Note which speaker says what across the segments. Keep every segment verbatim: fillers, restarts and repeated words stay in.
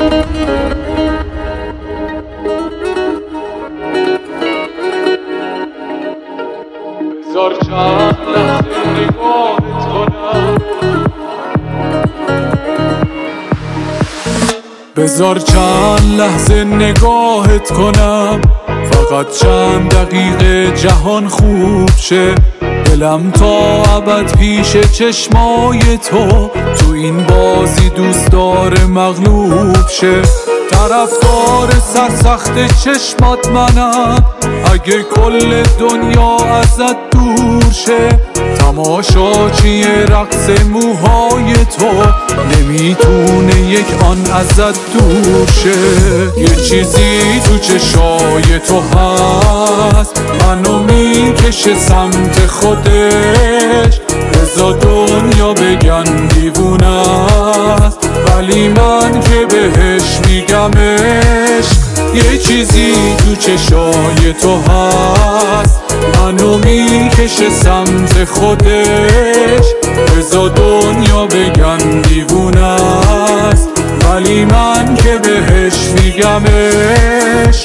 Speaker 1: بذار چند لحظه نگاهت کنم بذار چند لحظه نگاهت کنم فقط چند دقیقه جهان خوب شه دلم تا ابد پیش چشمای تو تو این بازی دوست داره مغلوب شه طرفدار سرسخت چشمات منم اگه کل دنیا ازت دور شه تماشاچی رقص موهای تو نمیتونه یک آن ازت دور شه یه چیزی تو چشای تو هست منو میکشه سمت خودش بذار دنیا بگن دیوونه است ولی من که بهش میگمش یه چیزی تو چشای تو هست منو میکشه سمت خودش بذار دنیا بگن دیوونه است ولی من که بهش میگمش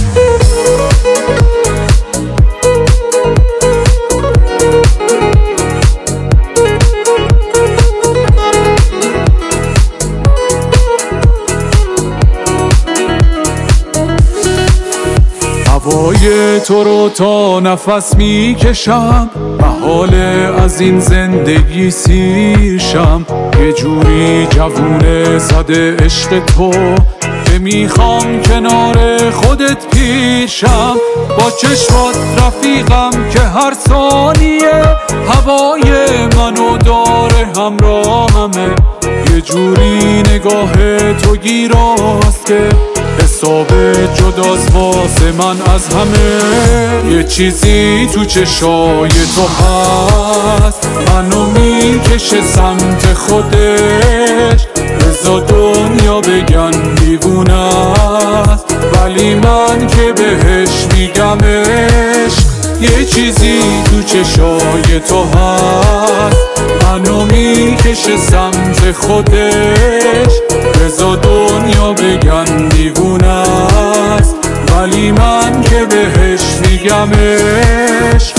Speaker 1: هوای تو رو تا نفس میکشم محاله از این زندگی سیرشم یه جوری جوونه زده عشق تو که میخوام کنار خودت پیشم با چشمات رفیقم که هر ثانیه هوای منو داره همراهمه یه جوری نگاه تو گیراست که حساب جداست واسه من از همه یه چیزی تو چشای تو هست منو میکشه سمت خودش بذار دنیا بگن دیوونه است ولی من که بهش میگمش یه چیزی تو چشای تو هست منو میکشه سمت خودش بذار دنیا بگن دیوونه است ولی من که بهش میگمش